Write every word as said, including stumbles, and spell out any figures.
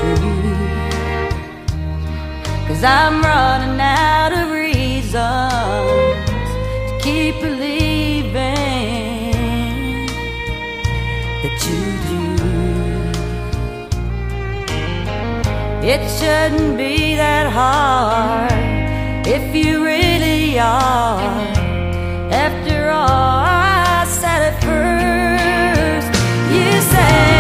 true. 'Cause I'm running out of reasons to keep believing that you do. It shouldn't be that hard if you really are. After